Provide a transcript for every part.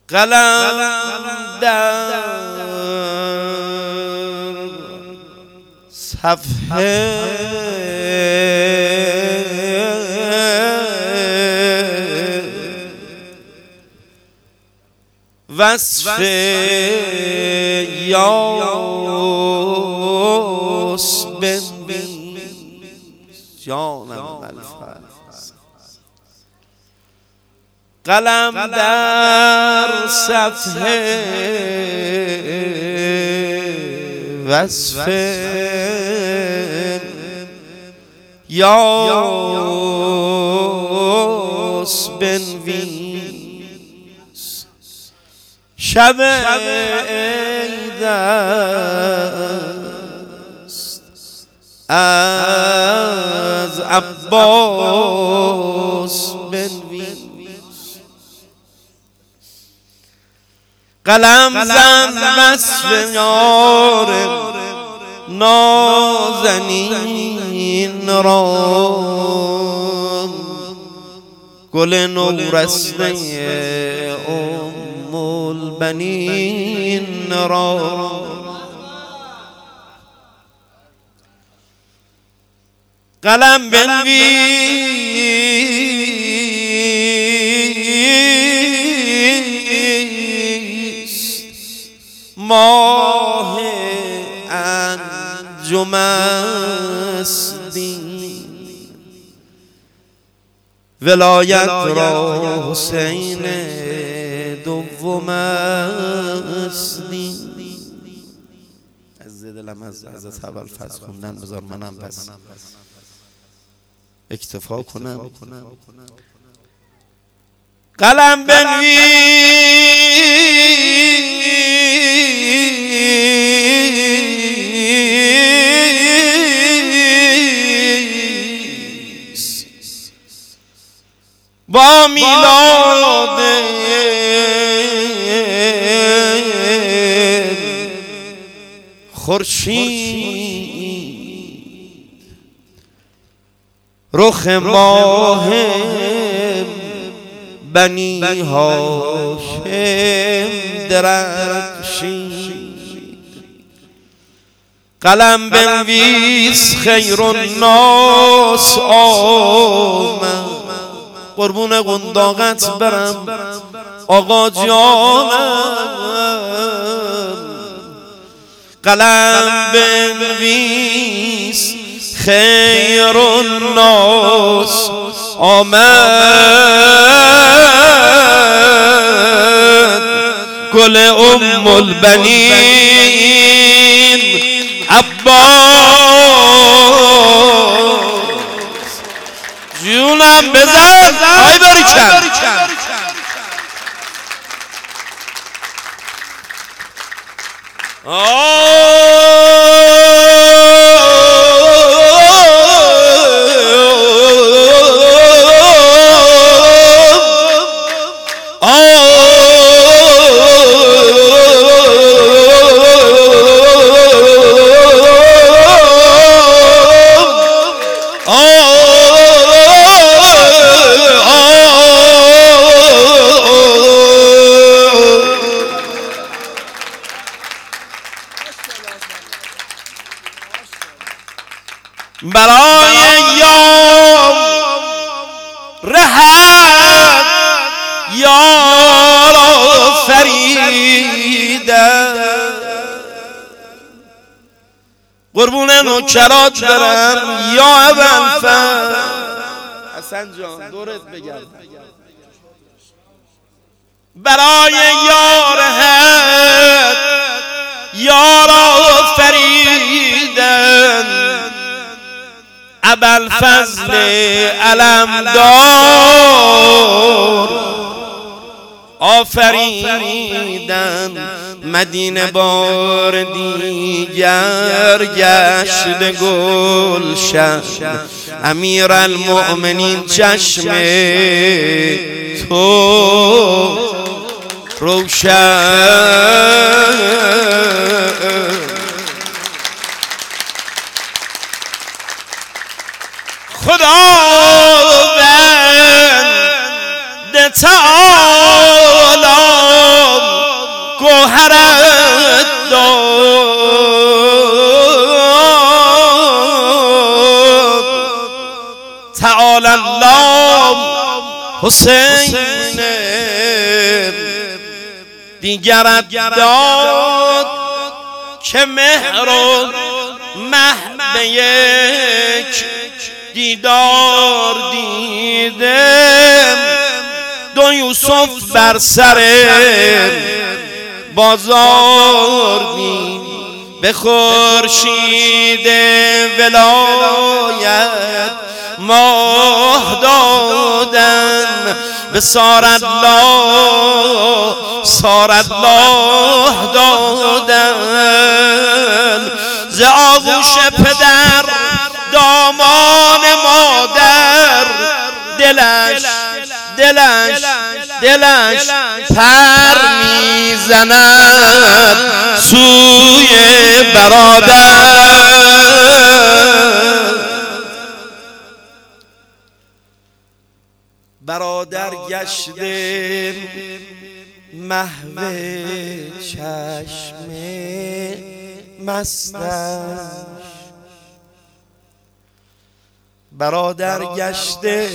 قلم در صفحه وصف یاس بنویس جانم الفاظ. قلم در صفحه وصف یاس بنویس. شب عید است از عباس بنویس. قلم زن وصف یار نازنین را، گل نورسته ام البنین را. قلم بنویس ماه انجم است دین، ولایت را حسین دوم است دین. از دلم از ابوالفضل خوندن بذار منم بس اکتفا کنم. قلم بنویس با میلاد خورشید رخ ماه بنی هاشم درخشید. قلم بنویس خیر الناس آمد، قربون قنداقت برم آقا جانم. قلم بنویس خیر الناس آمد، گل ام البنین عباس. جونم بزن آی بریکن. برای یار رهد یار آفریده، قربون نوکرات برم یا ابوالفضل. حسن جان دورت بگردم. برای یار رهد یار آفریدن، ابوالفضل علمدار آفریدن. مدینه بار دیگر گشت گلشن، امیرالمؤمنین چشم تو روشن. خداوند تعالی گوهرت داد. تعالی الله حسین دیگرت داد که مهر و مه به یک دیدار دیدم. دو یوسف بر سر بازار دید، به خورشید ولایت ماه دادن. به سارت الله دادن. ز آغوش پدر دامان مادر، دلش پر میزند سوی برادر گشته محو چشم مستش. برادر گشته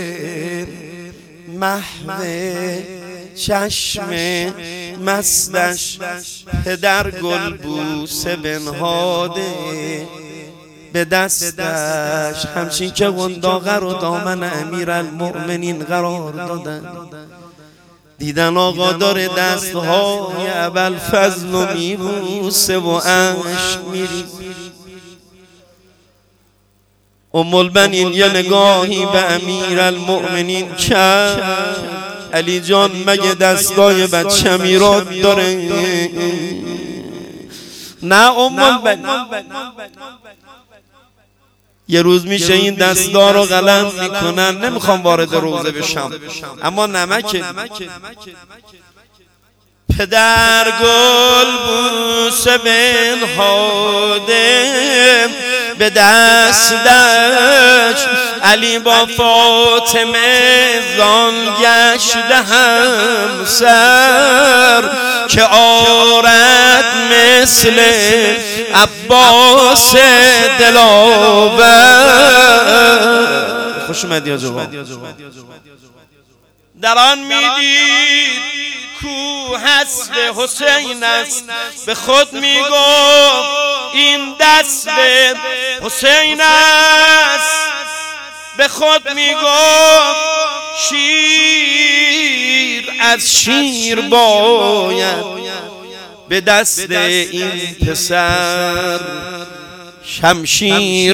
محو چشم مستش. پدر گل بوسه بنهاده به دستش، همچین که قنداقه رو دامن امیرالمؤمنین قرار دادن. دیدن آقا داره دستهای ابوالفضل رو میبوسه و اشک میریزه. ام البنین یه نگاهی به امیرالمؤمنین کرد. علی جان مگه دستای بچه میراد داره؟ نه ام البنین، یه روز میشه این دستا رو قلم میکنن. نمیخوام وارد روزه بشم، اما نمکه. پدر گل بوسه بنهاده به دستش. علی با فاطمه زان گشته همسر، که آرد مثل عباس دلاور. خوش اومدی یا جوان. در آن میدید کو هست حسین است، به خود میگفت این دست حسین است. به خود میگفت شیر از شیر باید، به دست این پسر شمشیر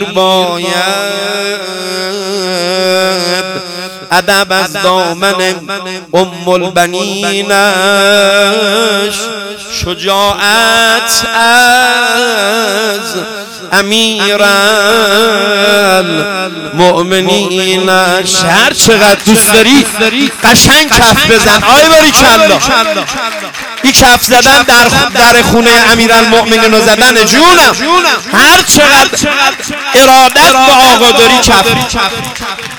باید. ادب از دامن ام البنینش، شجاعت از امیرالمؤمنینش. هر چقدر دوست داری قشنگ کف بزن. آی باریکالله. این کف زدن در خونه امیرالمؤمنین و زدن جونم. هر چقدر ارادت به آقا داری کف